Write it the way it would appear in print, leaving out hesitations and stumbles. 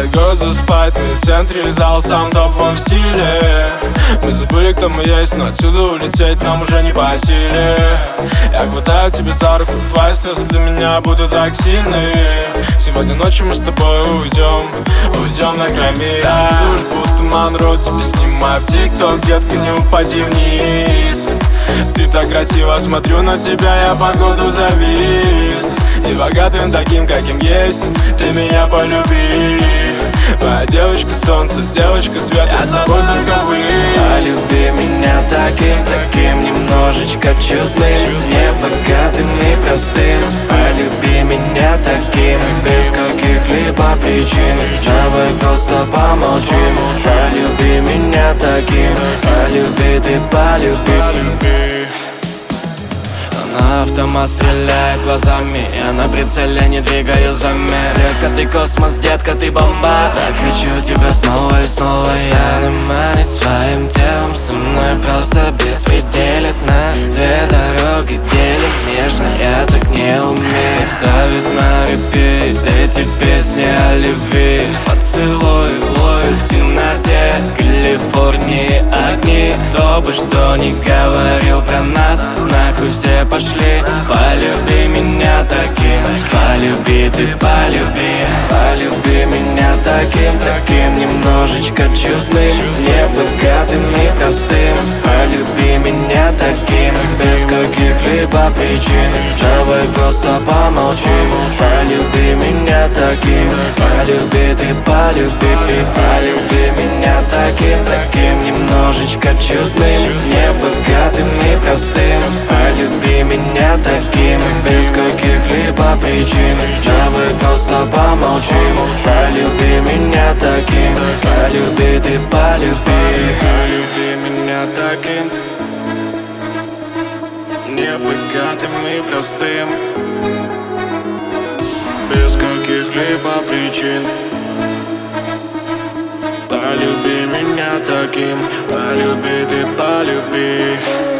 предлагают заспать. Мы в центре, зал сам топ в стиле. Мы забыли, кто мы есть, но отсюда улететь нам уже не по силе. Я хватаю тебя за руку, твои слезы для меня будут так сильны. Сегодня ночью мы с тобой уйдем на край мира. Танцуешь, будто Монро, тебя снимаю в ТикТок. Детка, не упади вниз. Ты так красиво, смотрю на тебя, я походу завис. И богатым таким, каким есть, ты меня полюби. Моя девочка солнце, девочка свет, я с тобой только вы. Полюби меня таким, немножечко чудным, не богатым и простым. Полюби меня таким, без каких-либо причин. Давай просто помолчим. Полюби меня таким, полюби, ты полюби. На автомат стреляет глазами, я на прицеле не двигаю замер. Детка, ты космос, детка, ты бомба. Так хочу тебя снова и снова. Я наманит своим телом, со мной просто беспределит. На две дороги делит нежно, я так не умею. Ставит на репит эти песни о любви. Поцелуй ловит в темноте Калифорнии огни. Кто бы что ни говорил про нас, нахуй все пошли. Полюби меня таким, полюби, ты полюби. Полюби меня таким, немножечко чудным, не богатым и простым. Полюби меня таким, без каких-либо причин. Давай просто помолчим. Полюби меня таким, полюби, ты полюби. Полюби меня таким, немножечко чудным, не богатым и простым. Полюби меня таким, без каких-либо причин. Давай просто помолчим. Полюби меня таким, полюби, ты полюби. Полюби меня таким, не богатым и простым, без каких-либо причин. Полюби меня таким, полюби, ты полюби.